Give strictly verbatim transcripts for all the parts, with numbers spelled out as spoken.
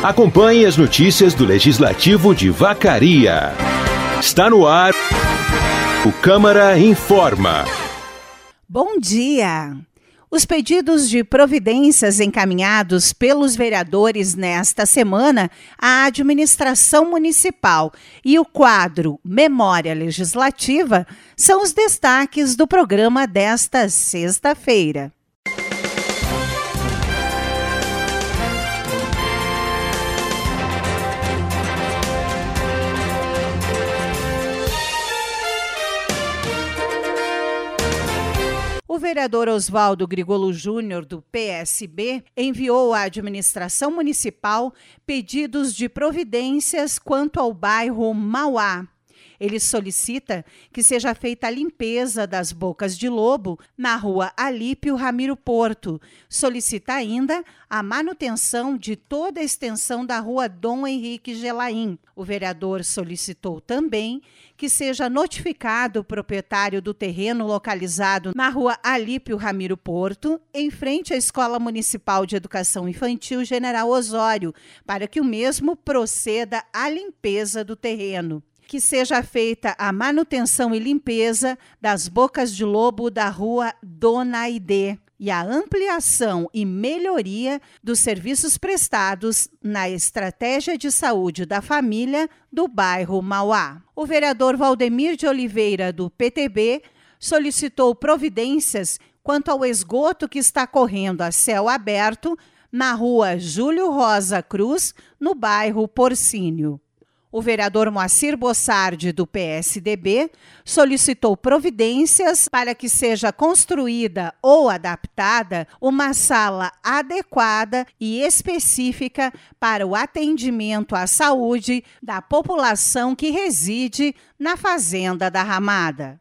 Acompanhe as notícias do Legislativo de Vacaria. Está no ar o Câmara Informa. Bom dia! Os pedidos de providências encaminhados pelos vereadores nesta semana à administração municipal e o quadro Memória Legislativa são os destaques do programa desta sexta-feira. O vereador Oswaldo Grigolo Júnior, do P S B, enviou à administração municipal pedidos de providências quanto ao bairro Mauá. Ele solicita que seja feita a limpeza das bocas de lobo na rua Alípio Ramiro Porto. Solicita ainda a manutenção de toda a extensão da rua Dom Henrique Gelaim. O vereador solicitou também que seja notificado o proprietário do terreno localizado na rua Alípio Ramiro Porto, em frente à Escola Municipal de Educação Infantil General Osório, para que o mesmo proceda à limpeza do terreno. Que seja feita a manutenção e limpeza das bocas de lobo da rua Dona Aidê e a ampliação e melhoria dos serviços prestados na estratégia de saúde da família do bairro Mauá. O vereador Valdemir de Oliveira, do P T B, solicitou providências quanto ao esgoto que está correndo a céu aberto na rua Júlio Rosa Cruz, no bairro Porcínio. O vereador Moacir Bossardi, do P S D B, solicitou providências para que seja construída ou adaptada uma sala adequada e específica para o atendimento à saúde da população que reside na Fazenda da Ramada.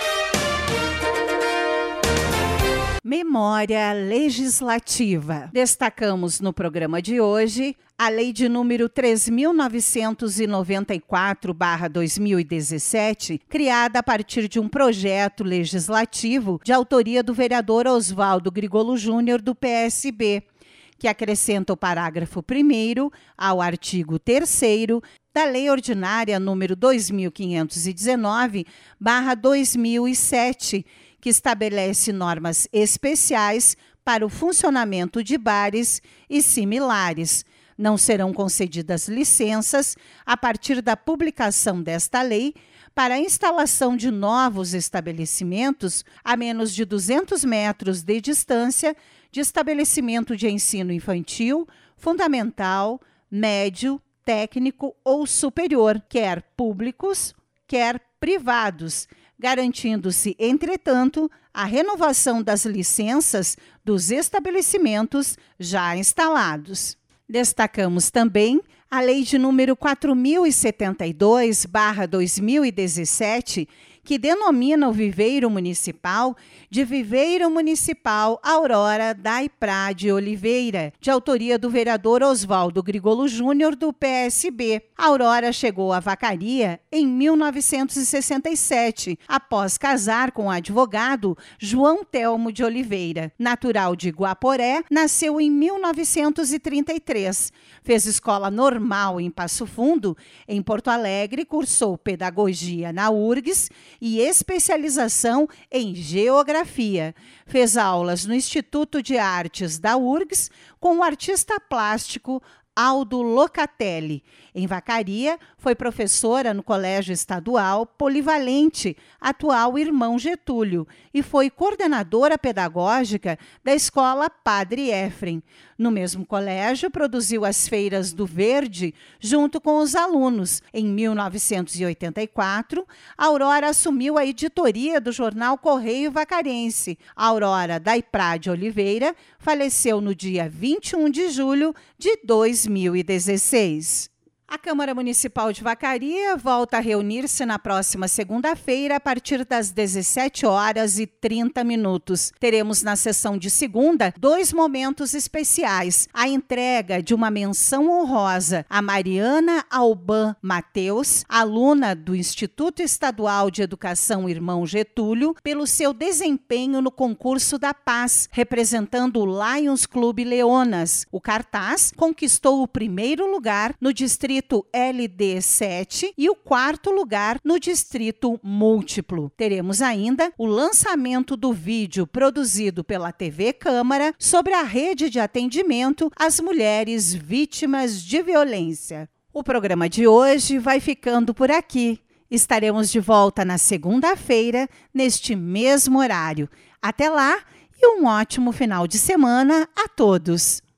Memória Legislativa. Destacamos no programa de hoje a Lei de número três mil novecentos e noventa e quatro barra dois mil e dezessete, criada a partir de um projeto legislativo de autoria do vereador Oswaldo Grigolo Júnior, do P S B, que acrescenta o parágrafo primeiro ao artigo terceiro da Lei Ordinária número dois mil quinhentos e dezenove barra dois mil e sete, que estabelece normas especiais para o funcionamento de bares e similares. Não serão concedidas licenças a partir da publicação desta lei para a instalação de novos estabelecimentos a menos de duzentos metros de distância de estabelecimento de ensino infantil, fundamental, médio, técnico ou superior, quer públicos, quer privados, garantindo-se, entretanto, a renovação das licenças dos estabelecimentos já instalados. Destacamos também a Lei de número quatro mil e setenta e dois barra dois mil e dezessete, que denomina o viveiro municipal de Viveiro Municipal Aurora Daiprá de Oliveira, de autoria do vereador Oswaldo Grigolo Júnior, do P S B. A Aurora chegou a Vacaria em mil novecentos e sessenta e sete, após casar com o advogado João Telmo de Oliveira. Natural de Guaporé, nasceu em mil novecentos e trinta e três. Fez escola normal em Passo Fundo. Em Porto Alegre, cursou pedagogia na U R G S e especialização em geografia. Fez aulas no Instituto de Artes da U R G S com o artista plástico Aldo Locatelli. Em Vacaria, foi professora no Colégio Estadual Polivalente, atual Irmão Getúlio, e foi coordenadora pedagógica da Escola Padre Éfrem. No mesmo colégio, produziu as Feiras do Verde junto com os alunos. Em mil novecentos e oitenta e quatro, Aurora assumiu a editoria do jornal Correio Vacarense. Aurora Daiprá de Oliveira faleceu no dia vinte e um de julho de dois mil e dezesseis. A Câmara Municipal de Vacaria volta a reunir-se na próxima segunda-feira a partir das dezessete horas e trinta minutos. Teremos na sessão de segunda dois momentos especiais. A entrega de uma menção honrosa a Mariana Alban Mateus, aluna do Instituto Estadual de Educação Irmão Getúlio, pelo seu desempenho no concurso da Paz, representando o Lions Clube Leonas. O cartaz conquistou o primeiro lugar no distrito L D sete e o quarto lugar no distrito múltiplo. Teremos ainda o lançamento do vídeo produzido pela T V Câmara sobre a rede de atendimento às mulheres vítimas de violência. O programa de hoje vai ficando por aqui. Estaremos de volta na segunda-feira, neste mesmo horário. Até lá e um ótimo final de semana a todos!